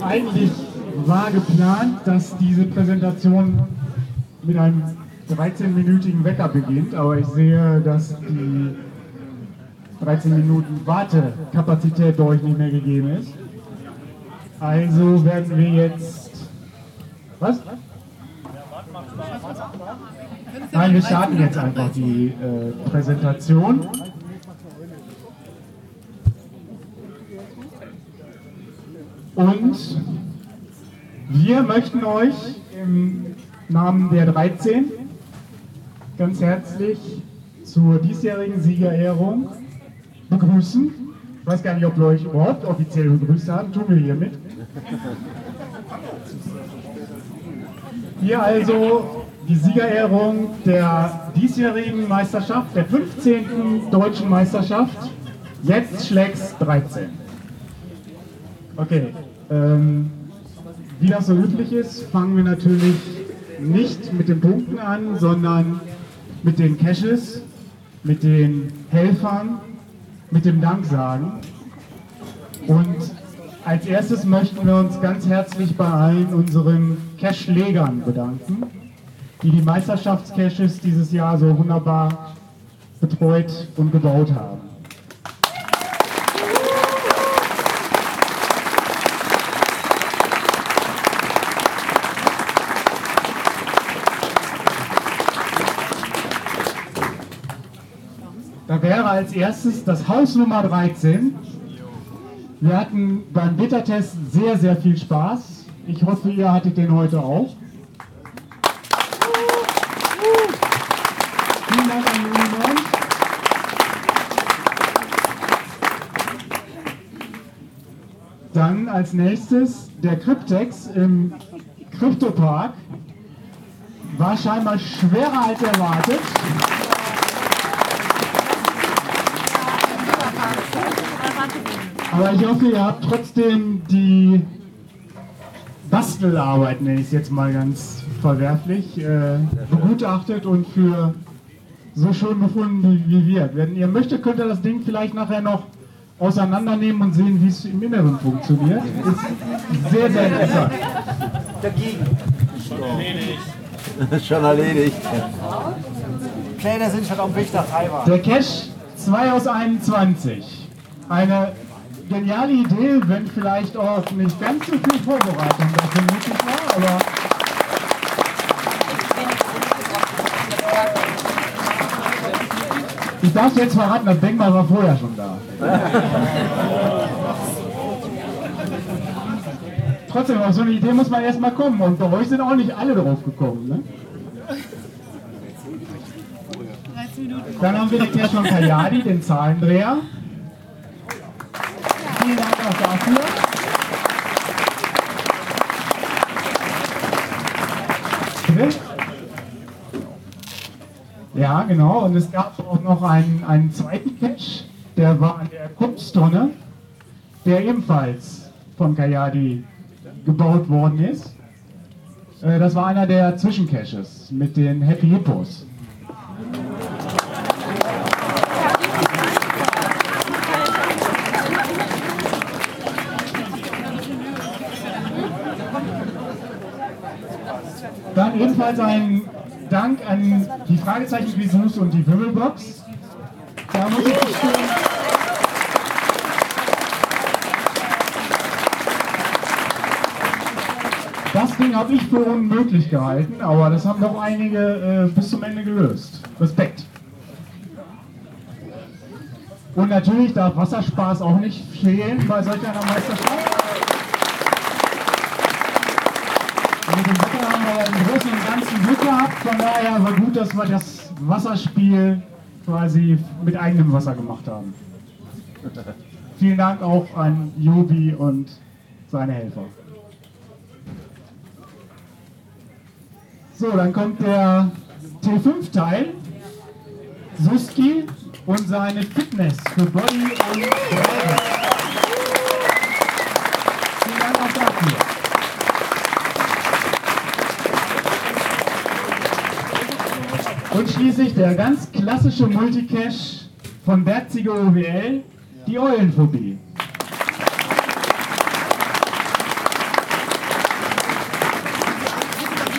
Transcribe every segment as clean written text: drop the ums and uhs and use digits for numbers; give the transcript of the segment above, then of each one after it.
Eigentlich war geplant, dass diese Präsentation mit einem 13-minütigen Wecker beginnt, aber ich sehe, dass die 13 Minuten Wartekapazität bei euch nicht mehr gegeben ist. Also werden wir jetzt... Was? Nein, wir starten jetzt einfach die Präsentation. Und wir möchten euch im Namen der 13 ganz herzlich zur diesjährigen Siegerehrung begrüßen. Ich weiß gar nicht, ob wir euch überhaupt offiziell begrüßt haben, tun wir hiermit. Hier also die Siegerehrung der diesjährigen Meisterschaft, der 15. deutschen Meisterschaft, jetzt schlägt's 13. Okay, wie das so üblich ist, fangen wir natürlich nicht mit den Punkten an, sondern mit den Caches, mit den Helfern, mit dem Danksagen. Und als erstes möchten wir uns ganz herzlich bei allen unseren Cache-Legern bedanken, die die Meisterschaftscaches dieses Jahr so wunderbar betreut und gebaut haben. Da wäre als erstes das Haus Nummer 13. Wir hatten beim Beta-Test sehr, sehr viel Spaß. Ich hoffe, ihr hattet den heute auch. Vielen Dank an die Uni. Dann als nächstes der Cryptex im Kryptopark. War scheinbar schwerer als erwartet. Aber ich hoffe, ihr habt trotzdem die Bastelarbeit, nenne ich es jetzt mal ganz verwerflich, begutachtet und für so schön befunden wie wir. Wenn ihr möchtet, könnt ihr das Ding vielleicht nachher noch auseinandernehmen und sehen, wie es im Inneren funktioniert. Ist sehr, sehr interessant. Dagegen. Schon erledigt. Schon erledigt. Pläne sind schon am Weg nach Taiwan. Der Cache 2 aus 21. Eine geniale Idee, wenn vielleicht auch nicht ganz so viel Vorbereitung dafür nötig war, aber ich darf jetzt verraten, das Denkmal war vorher schon da. Trotzdem, auf so eine Idee muss man erstmal kommen und bei euch sind auch nicht alle drauf gekommen. Ne? Dann haben wir den Cache von Kayadi, den Zahlendreher. Vielen Dank auch dafür. Bitte? Ja, genau. Und es gab auch noch einen zweiten Cache, der war an der Kunsttonne, der ebenfalls von Kayadi gebaut worden ist. Das war einer der Zwischencaches mit den Happy Hippos. Dann ebenfalls ein Dank an die Fragezeichen-Quizus und die Wimmelbox. Da muss ich gestehen, das Ding habe ich für unmöglich gehalten, aber das haben doch einige bis zum Ende gelöst. Respekt. Und natürlich darf Wasserspaß auch nicht fehlen bei solch einer Meisterschaft. Mit dem Wetter haben wir im Großen und Ganzen Glück gehabt, von daher war gut, dass wir das Wasserspiel quasi mit eigenem Wasser gemacht haben. Vielen Dank auch an Jobi und seine Helfer. So, dann kommt der T5-Teil, Suski und seine Fitness für Body und Brain. Vielen Dank auch dafür. Und schließlich der ganz klassische Multicache von Berziger OWL, die Eulenphobie.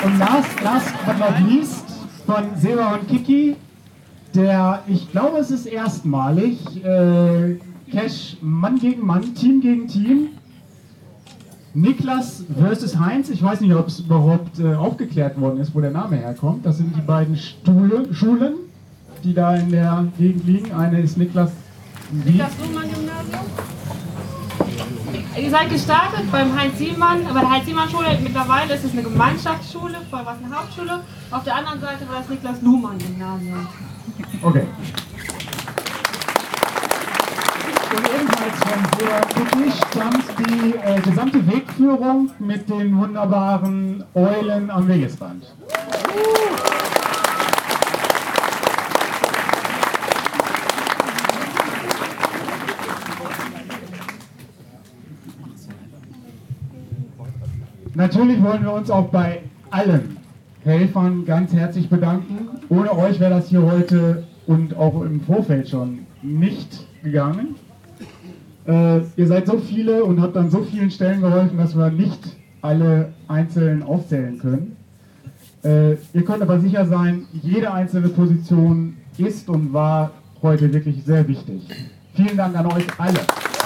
Und last but not least von Seba und Kiki, der, ich glaube es ist erstmalig, Cash Mann gegen Mann, Team gegen Team, Niklas versus Heinz. Ich weiß nicht, ob es überhaupt aufgeklärt worden ist, wo der Name herkommt. Das sind die beiden Schulen, die da in der Gegend liegen. Eine ist Niklas Luhmann-Gymnasium. Ihr seid gestartet beim Heinz-Siemann, bei der Heinz-Siemann-Schule. Mittlerweile ist es eine Gemeinschaftsschule, vorher war es eine Hauptschule. Auf der anderen Seite war das Niklas Luhmann-Gymnasium. Okay. Und ebenfalls von sehr Kiki stammt die gesamte Wegführung mit den wunderbaren Eulen am Wegesrand. Natürlich wollen wir uns auch bei allen Helfern ganz herzlich bedanken. Ohne euch wäre das hier heute und auch im Vorfeld schon nicht gegangen. Ihr seid so viele und habt an so vielen Stellen geholfen, dass wir nicht alle einzeln aufzählen können. Ihr könnt aber sicher sein, jede einzelne Position ist und war heute wirklich sehr wichtig. Vielen Dank an euch alle.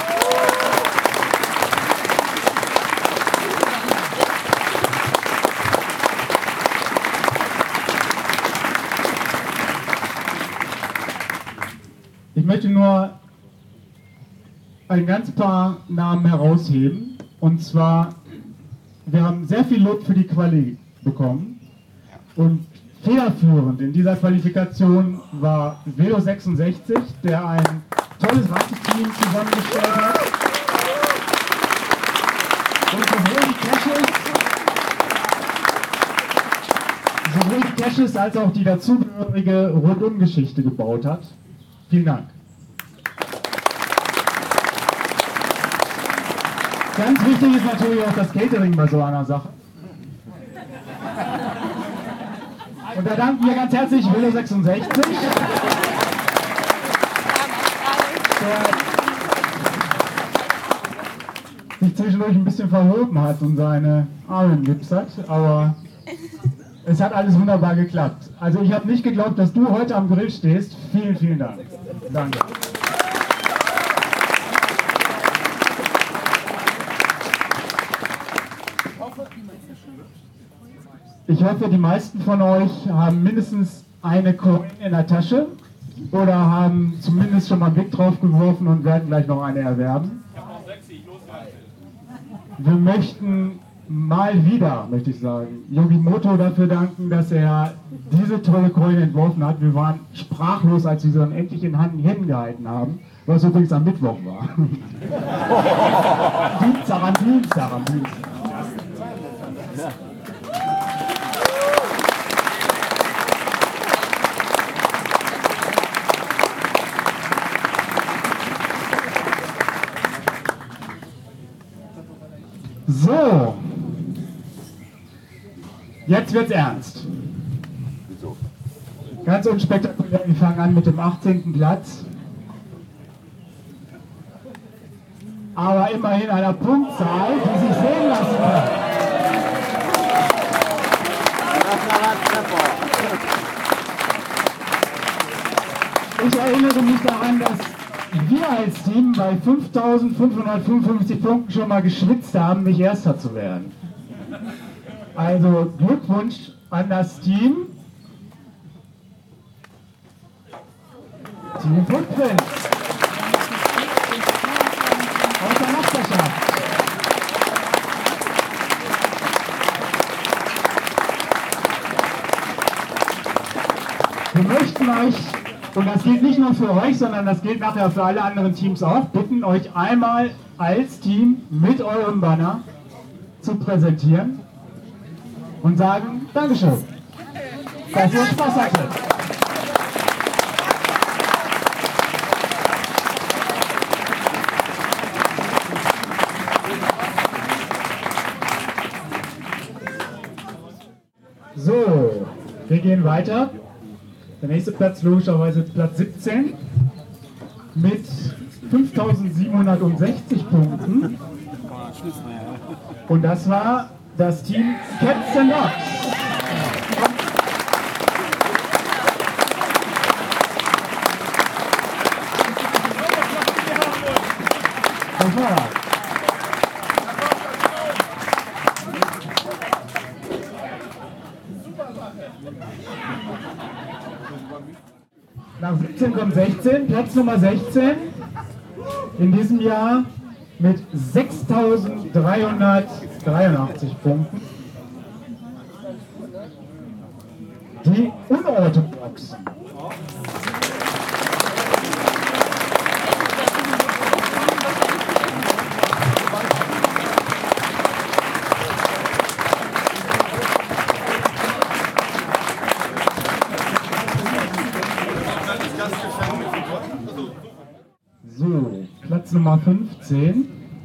Ich möchte nur ein ganz paar Namen herausheben. Und zwar, wir haben sehr viel Lob für die Quali bekommen. Und federführend in dieser Qualifikation war Velo 66, der ein tolles Reiteteam zusammengestellt hat. Und sowohl die Caches als auch die dazugehörige Rundumgeschichte gebaut hat. Vielen Dank. Ganz wichtig ist natürlich auch das Catering bei so einer Sache. Und da danken wir ganz herzlich Velo 66, der sich zwischendurch ein bisschen verhoben hat und seine Arme gipst hat, aber es hat alles wunderbar geklappt. Also ich habe nicht geglaubt, dass du heute am Grill stehst. Vielen, vielen Dank. Danke. Ich hoffe, die meisten von euch haben mindestens eine Coin in der Tasche oder haben zumindest schon mal einen Blick drauf geworfen und werden gleich noch eine erwerben. Wir möchten mal wieder, möchte ich sagen, Yogimoto dafür danken, dass er diese tolle Coin entworfen hat. Wir waren sprachlos, als wir sie dann endlich in Händen gehalten haben, was übrigens am Mittwoch war. Dienstag. So, jetzt wird's ernst. Ganz unspektakulär, wir fangen an mit dem 18. Platz. Aber immerhin einer Punktzahl, die sich sehen lassen kann. Ich erinnere mich daran, dass wir als Team bei 5.555 Punkten schon mal geschwitzt haben, nicht Erster zu werden. Also Glückwunsch an das Team. Team Footprint. Aus der Nachbarschaft. Wir möchten euch, und das gilt nicht nur für euch, sondern das gilt nachher für alle anderen Teams auch, bitten euch einmal als Team mit eurem Banner zu präsentieren und sagen Dankeschön, dass ihr Spaß hattet. So, wir gehen weiter. Der nächste Platz logischerweise Platz 17 mit 5.760 Punkten. Und das war das Team Cats and Dogs. Nach 17 kommt 16, Platz Nummer 16 in diesem Jahr mit 6.383 Punkten. Die Unorthodoxen. So, Platz Nummer 15.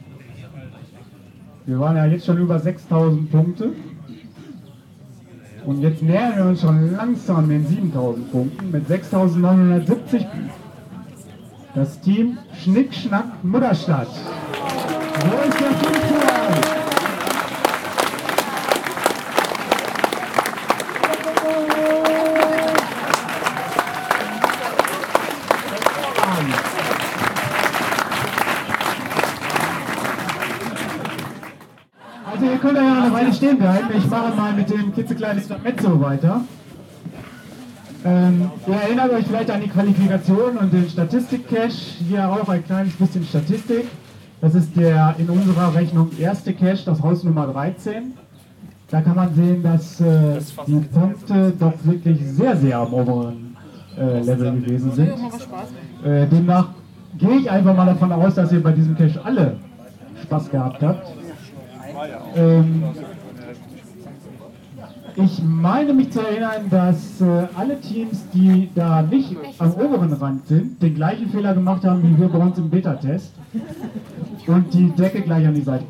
Wir waren ja jetzt schon über 6.000 Punkte. Und jetzt nähern wir uns schon langsam den 7.000 Punkten mit 6.970. Das Team Schnick, Schnack, Mutterstadt. Wo ist der Fußball? Also ihr könnt ja eine Weile stehen bleiben. Ich mache mal mit dem klitzekleinen Intermezzo weiter. Ihr erinnert euch vielleicht an die Qualifikation und den Statistik-Cache. Hier auch ein kleines bisschen Statistik. Das ist der in unserer Rechnung erste Cache, das Haus Nummer 13. Da kann man sehen, dass die Punkte doch wirklich sehr, sehr am oberen Level gewesen sind. Demnach gehe ich einfach mal davon aus, dass ihr bei diesem Cache alle Spaß gehabt habt. Ich meine mich zu erinnern, dass alle Teams, die da nicht am oberen Rand sind, den gleichen Fehler gemacht haben wie wir bei uns im Beta-Test und die Decke gleich an die Seite.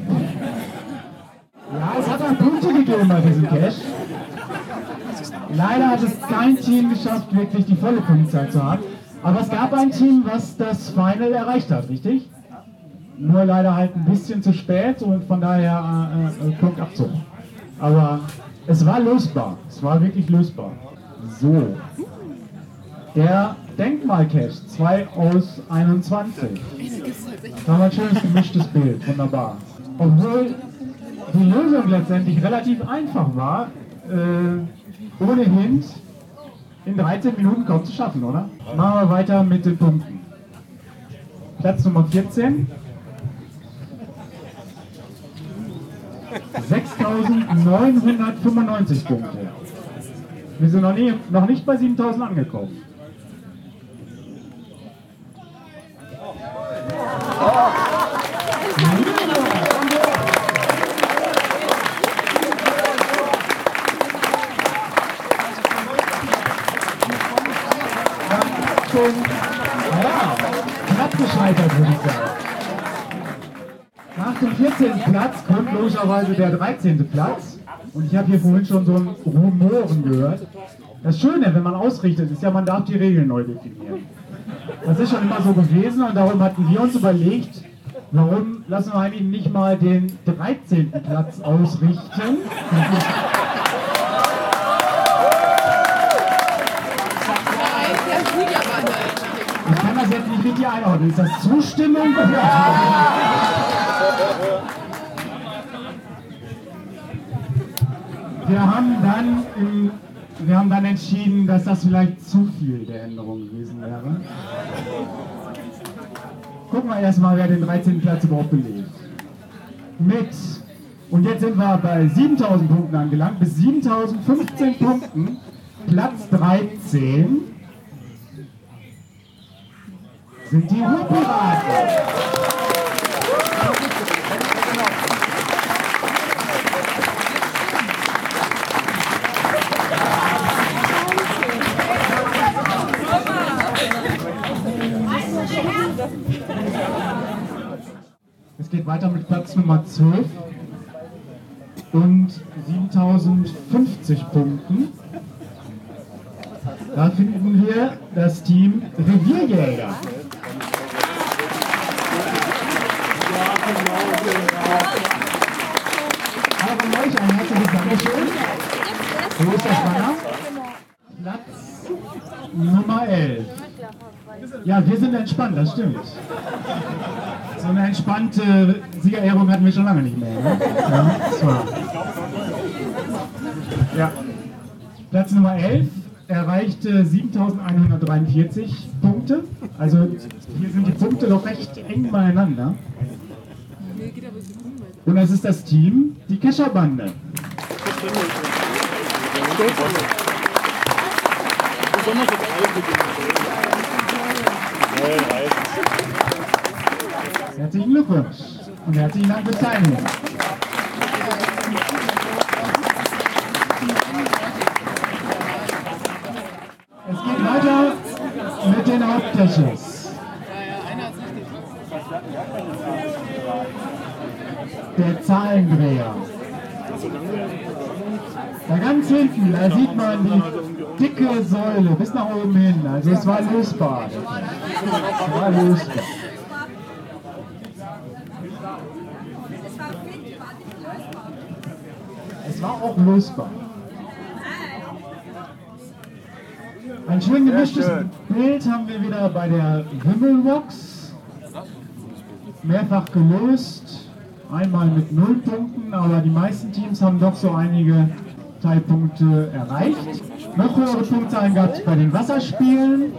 Ja, es hat auch Punkte gegeben bei diesem Cache. Leider hat es kein Team geschafft, wirklich die volle Punktzahl zu haben. Aber es gab ein Team, was das Final erreicht hat, richtig? Nur leider halt ein bisschen zu spät und von daher Punktabzug. Aber es war lösbar. Es war wirklich lösbar. So. Der Denkmal-Cache 2 aus 21. Da haben wir ein schönes gemischtes Bild. Wunderbar. Obwohl die Lösung letztendlich relativ einfach war, ohne Hint in 13 Minuten kaum zu schaffen, oder? Machen wir weiter mit den Punkten. Platz Nummer 14. 6.995 Punkte. Wir sind noch nicht bei 7.000 angekommen. Knapp gescheitert, würde ich sagen. Nach dem 14. Platz kommt logischerweise der 13. Platz. Und ich habe hier vorhin schon so ein Rumoren gehört. Das Schöne, wenn man ausrichtet, ist ja, man darf die Regeln neu definieren. Das ist schon immer so gewesen und darum hatten wir uns überlegt, warum lassen wir eigentlich nicht mal den 13. Platz ausrichten. Ich kann das jetzt nicht richtig einordnen. Ist das Zustimmung? Wir haben dann entschieden, dass das vielleicht zu viel der Änderung gewesen wäre. Gucken wir erstmal, wer den 13. Platz überhaupt belegt. Und jetzt sind wir bei 7.000 Punkten angelangt, bis 7.015 Punkten, Platz 13 sind die Ruhrpiraten. Es geht weiter mit Platz Nummer 12 und 7.050 Punkten. Da finden wir das Team Revierjäger. Auch an euch ein herzliches Dankeschön. Wo ist das Banner? Platz Nummer 11. Ja, wir sind entspannt, das stimmt. So eine entspannte Siegerehrung hatten wir schon lange nicht mehr. Ne? Ja, das war. Ja. Platz Nummer 11 erreichte 7.143 Punkte. Also hier sind die Punkte doch recht eng beieinander. Und das ist das Team, die Kescher-Bande. Herzlichen Glückwunsch und herzlichen Dank fürs Teilnehmen. Es geht weiter mit den Hauptcaches. Der Zahlendreher. Da ganz hinten, da sieht man die dicke Säule bis nach oben hin. Also es war lösbar. Es war lösbar. Es war auch lösbar. Ein schön gemischtes Bild haben wir wieder bei der Wimmelbox. Mehrfach gelöst. Einmal mit 0 Punkten, aber die meisten Teams haben doch so einige Teilpunkte erreicht. Noch höhere Punktzahlen gab es bei den Wasserspielen.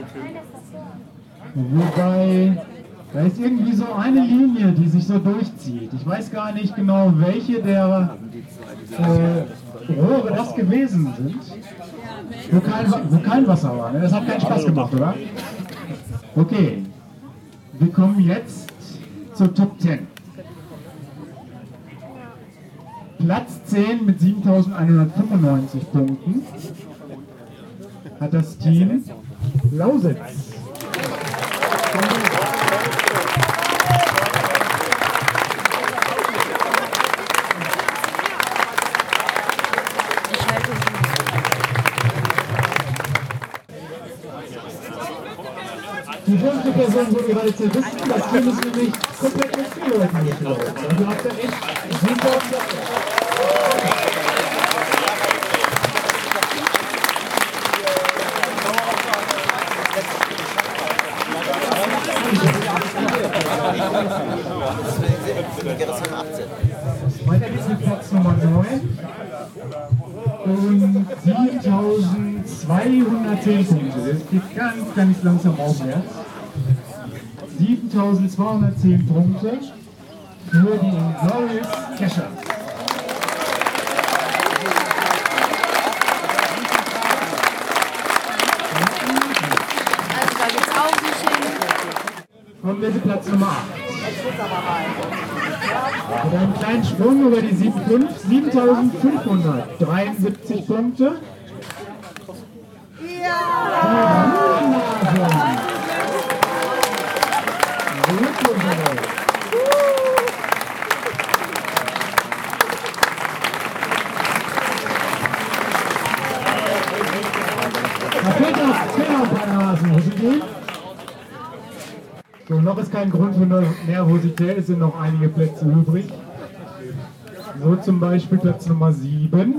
Wobei, da ist irgendwie so eine Linie, die sich so durchzieht. Ich weiß gar nicht genau, welche der Rohre das gewesen sind. Wo kein Wasser war. Ne? Das hat keinen Spaß gemacht, oder? Okay, wir kommen jetzt zur Top 10. Platz 10 mit 7.195 Punkten hat das Team Lausitz. Die 5. Person, wo wir gerade zu wissen, das Team ist nämlich komplett mit Spielleuten gelaufen. Also habt ihr echt super. Weiter geht's mit Platz Nummer 9 und 7.210 Punkte. Das geht ganz langsam aufwärts. 7.210 Punkte für die Glorious Kescher. Also da geht's auch nicht hin. Kommen wir zu Platz Nummer 8. Mit einem kleinen Sprung über die 7.573 Punkte. Ja! Da fehlt noch ein paar Nasen. Wo sind die? So, noch ist kein Grund für Nervosität, es sind noch einige Plätze übrig. So zum Beispiel Platz Nummer 7.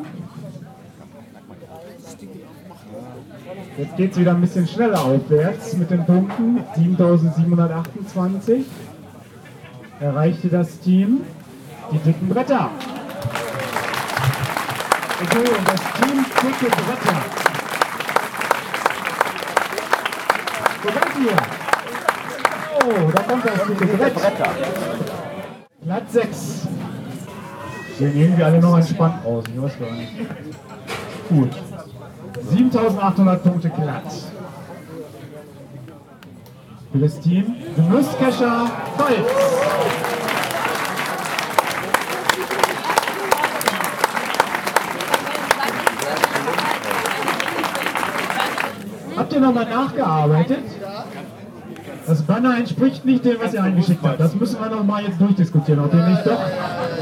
Jetzt geht es wieder ein bisschen schneller aufwärts mit den Punkten. 7.728 erreichte das Team die dicken Bretter. Okay, und das Team dicke Bretter. Wo seid ihr? Oh, da kommt das dicke Brett. Platz 6. Sehen irgendwie alle noch entspannt aus, ich weiß gar nicht. Gut. 7.800 Punkte glatt. Für das Team Genusskescher Pfalz. Habt ihr nochmal nachgearbeitet? Das Banner entspricht nicht dem, was ihr eingeschickt habt. Das müssen wir nochmal jetzt durchdiskutieren, ob ihr nicht doch.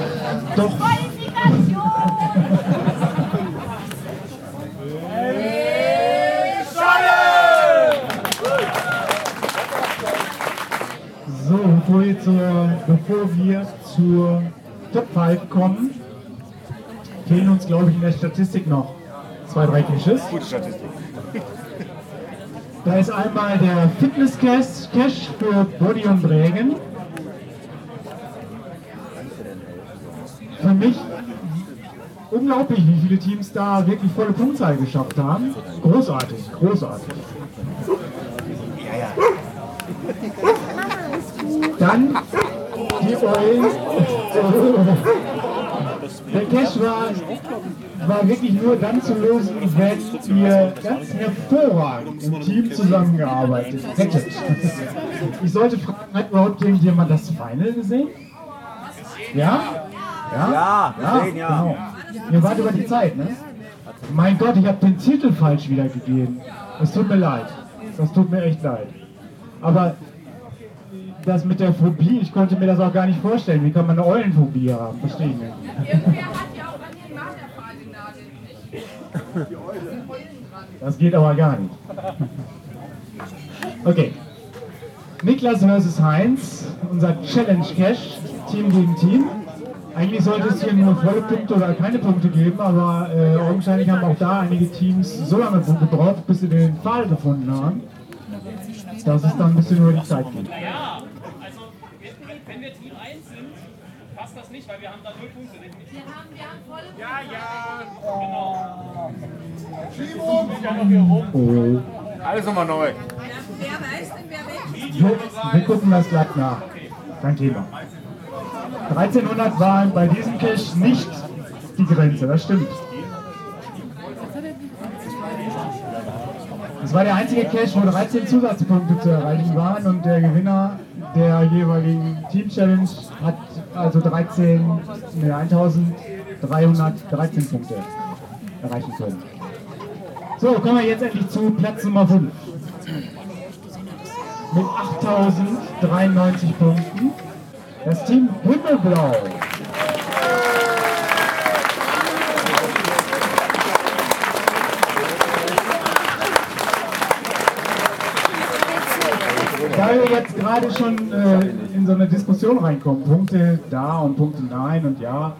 So, bevor wir zur Top 5 kommen, fehlen uns, glaube ich, in der Statistik noch 2, 3 Caches. Gute Statistik. Da ist einmal der Fitness-Cache für Body und Brägen. Für mich unglaublich, wie viele Teams da wirklich volle Punktzahl geschafft haben. Großartig, großartig. Dann die Eulen. Der Cache war wirklich nur dann zu lösen, wenn ihr ganz hervorragend im Team zusammengearbeitet hättet. Ich sollte fragen, hat überhaupt irgendjemand das Final gesehen? Ja? Ja, Genau. Ihr wart über die Zeit, ne? Mein Gott, ich habe den Titel falsch wiedergegeben. Es tut mir leid. Das tut mir echt leid. Aber das mit der Phobie, ich konnte mir das auch gar nicht vorstellen. Wie kann man eine Eulenphobie haben? Verstehe ich nicht. Irgendwer hat ja auch an den Marterpfahl genagelt, nicht? Das geht aber gar nicht. Okay. Niklas vs. Heinz, unser Challenge Cache, Team gegen Team. Eigentlich sollte es hier nur volle Punkte oder keine Punkte geben, aber augenscheinlich haben auch da einige Teams so lange gebraucht, bis sie den Pfahl gefunden haben, dass es dann ein bisschen über die Zeit geht. Naja, also wenn wir Team 1 sind, passt das nicht, weil wir haben da 0 Punkte. Wir haben volle Punkte. Ja, genau. Oh. Alles nochmal neu. Wer weiß denn, wer weg? Wir gucken das gleich nach. Kein Thema. 1300 waren bei diesem Cache nicht die Grenze, das stimmt. Das war der einzige Cache, wo 13 Zusatzpunkte zu erreichen waren und der Gewinner der jeweiligen Team Challenge hat also 1313 Punkte erreichen können. So, kommen wir jetzt endlich zu Platz Nummer 5. Mit 8093 Punkten. Das Team Himmelblau. Da wir jetzt gerade schon in so eine Diskussion reinkommen, Punkte da und Punkte nein und ja,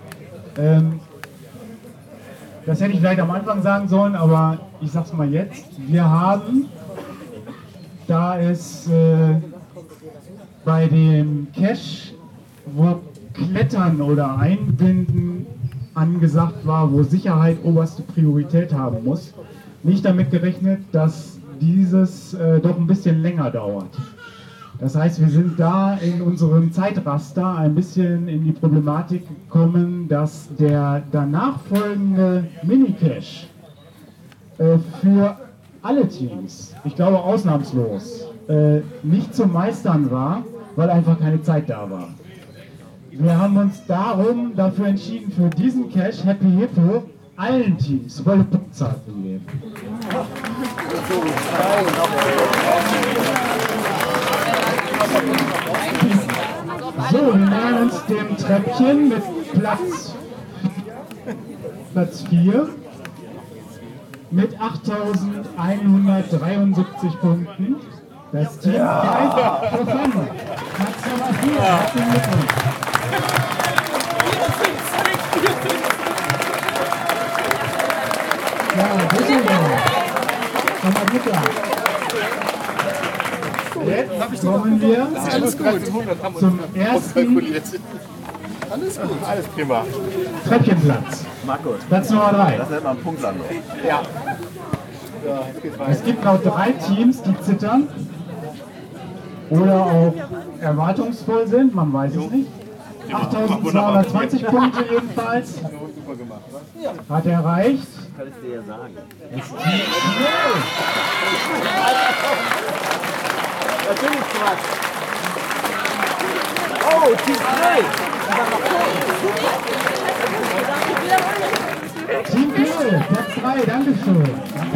das hätte ich vielleicht am Anfang sagen sollen, aber ich sag's mal jetzt. Wir haben, da es bei dem Cache, wo Klettern oder Einbinden angesagt war, wo Sicherheit oberste Priorität haben muss, nicht damit gerechnet, dass dieses doch ein bisschen länger dauert. Das heißt, wir sind da in unserem Zeitraster ein bisschen in die Problematik gekommen, dass der danach folgende Mini-Cache für alle Teams, ich glaube ausnahmslos, nicht zu meistern war, weil einfach keine Zeit da war. Wir haben uns darum dafür entschieden, für diesen Cache Happy Hippo allen Teams volle Punktzahl zu geben. So, wir nähern uns dem Treppchen mit Platz 4 mit 8173 Punkten. Das Team Fight for Fun. Platz Nummer 4. Herzlichen Glückwunsch. Ja, Düsseldorf. Komm mal mit da. Jetzt kommen wir zum ersten Alles prima. Treppchenplatz. Markus, Platz Nummer 3. das nennt man Punktlandung. Ja. Es gibt noch 3 Teams, die zittern oder auch erwartungsvoll sind, man weiß es nicht. 8220 Punkte jedenfalls hat er erreicht. Kann ich dir ja sagen. Natürlich Quatsch. Oh, Team 3. Team Kiel, Platz 3, Dankeschön.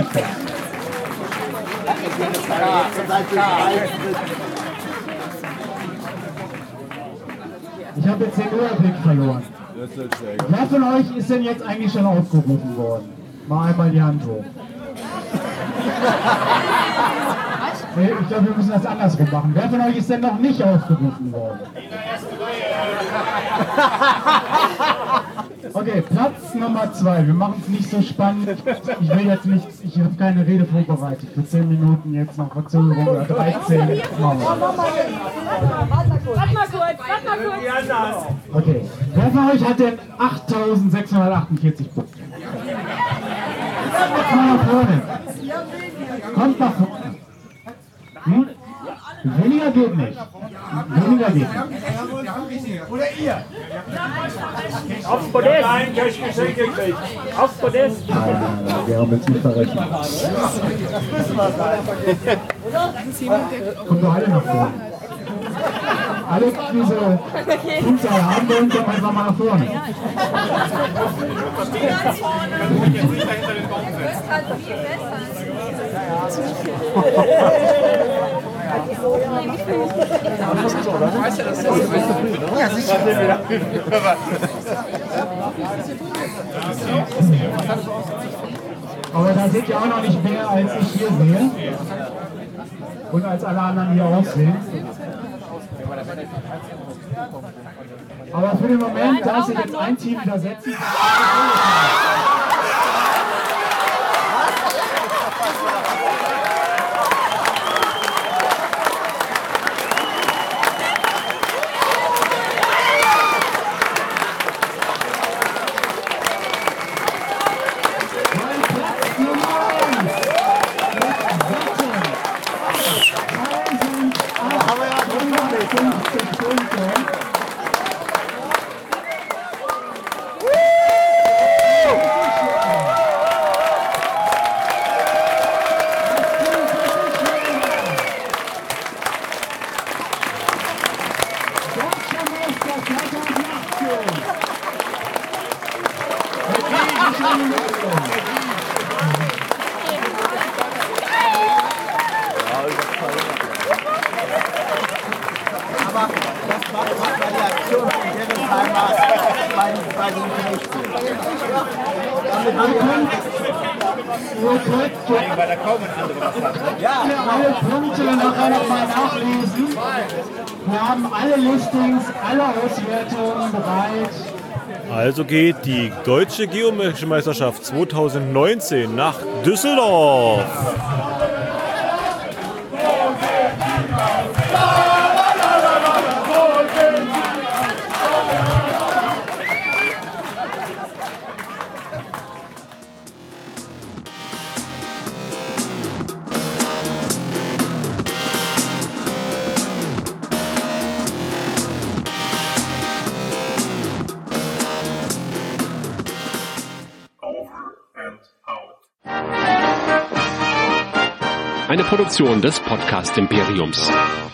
Ich habe jetzt den Überblick verloren. Wer von euch ist denn jetzt eigentlich schon aufgerufen worden? Mal einmal die Hand hoch. Nee, ich glaube, wir müssen das andersrum machen. Wer von euch ist denn noch nicht aufgerufen worden? Okay, Platz Platz Nummer 2. Wir machen es nicht so spannend. Ich will jetzt nicht, ich habe keine Rede vorbereitet. Für 10 Minuten jetzt noch Verzögerung oder 13. Machen wir. Warte mal kurz. Okay. Wer von euch hat denn 8.648 Punkte? Kommt mal nach vorne. Kommt nach vorne. Hm? Weniger geht nicht. Weniger geht nicht. Oder ihr? Aufs Podest! Nein, ich Geschenk gekriegt. Aufs Podest! Wir haben jetzt nicht verrechnet. Kommt doch alle nach vorne. Alle diese Punkte haben wollen, kommen einfach mal nach vorne. Ja, sicher. Aber da seht ihr auch noch nicht mehr, als ich hier sehe. Und als alle anderen hier aussehen. Aber für den Moment, da sich jetzt ein Team widersetzen. Aber das war die Aktion von Dennis Heimer bei den Knechten. Weil da kaum ein anderer was hat. Ja, Alle Punkte nachher nochmal nachlesen. Wir haben alle Listings, alle Auswertungen bereit. Also geht die Deutsche Geometrische Meisterschaft 2019 nach Düsseldorf. Eine Produktion des Podcast Imperiums.